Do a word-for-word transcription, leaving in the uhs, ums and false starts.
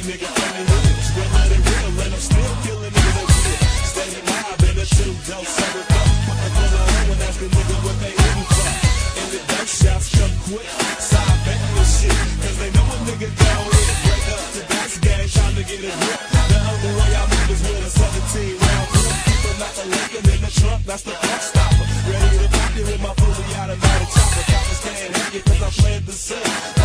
funky nigga from the hood. Spread let it real, and I'm still killing niggas that good. Steady mob in a two don't serve it up. Put the gun on and ask the nigga what they hitting for. In the dirt shots come quick, side betting this shit. Cause they know a nigga down here. Break up the dice game, trying to get a grip. The only way I move is with a seventeen round clip. People not the Lincoln in the trunk, that's the pump stopper. Ready to pop it with my fully automatic chopper. Coppers can't hang it cause I fled the scene.